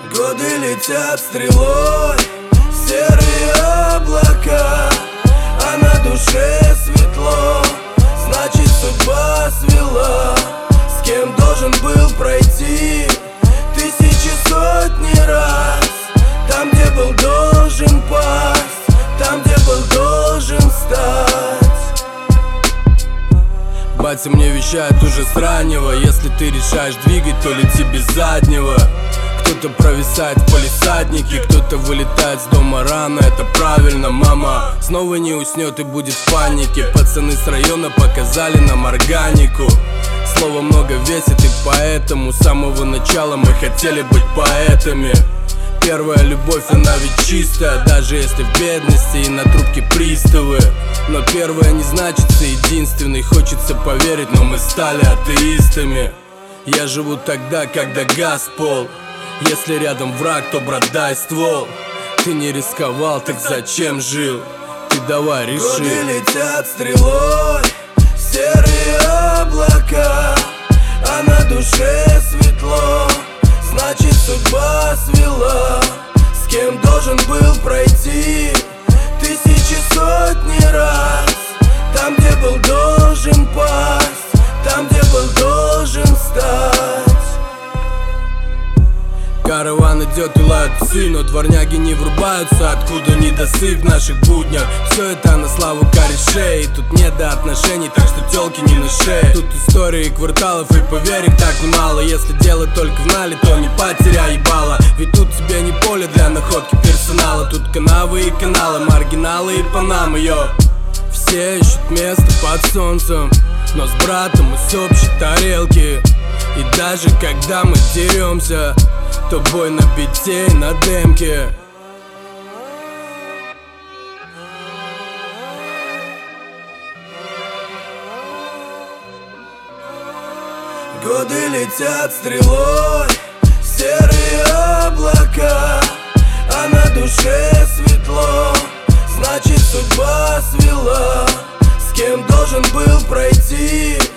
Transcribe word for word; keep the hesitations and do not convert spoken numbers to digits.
Годы летят стрелой, серые облака, а на душе светло, значит судьба свела. С кем должен был пройти тысячи, сотни раз, там, где был должен пасть, там, где был должен стать. Батя мне вещает уже с раннего: если ты решаешь двигать, то лети без заднего. Кто-то провисает в палисаднике, кто-то вылетает с дома рано. Это правильно, мама снова не уснет и будет в панике. Пацаны с района показали нам органику. Слово много весит, и поэтому с самого начала мы хотели быть поэтами. Первая любовь, она ведь чистая, даже если в бедности и на трубке приставы. Но первая не значится единственной, хочется поверить, но мы стали атеистами. Я живу тогда, когда газ пол. Если рядом враг, то брат, дай ствол. Ты не рисковал, так зачем жил? Ты давай реши. Годы летят стрелой, серые облака, а на душе светло, значит судьба свела. С кем должен был пройти тысячи, сотни раз, там, где был должен пасть, там, где был должен стать. Караван идет и лают псы, но дворняги не врубаются, откуда недосып в наших буднях. Все это на славу корешей, тут нет до отношений, так что тёлки не на шее. Тут истории кварталов и поверь, их так немало. Если дело только в нале, то не потеряй ебало. Ведь тут тебе не поле для находки персонала. Тут канавы и каналы, маргиналы и панамы, йо. Все ищут место под солнцем, но с братом мы с общей тарелки. И даже когда мы деремся, то бой на бите и на демке. Годы летят стрелой, серые облака, а на душе светло, значит судьба свела. С кем должен был пройти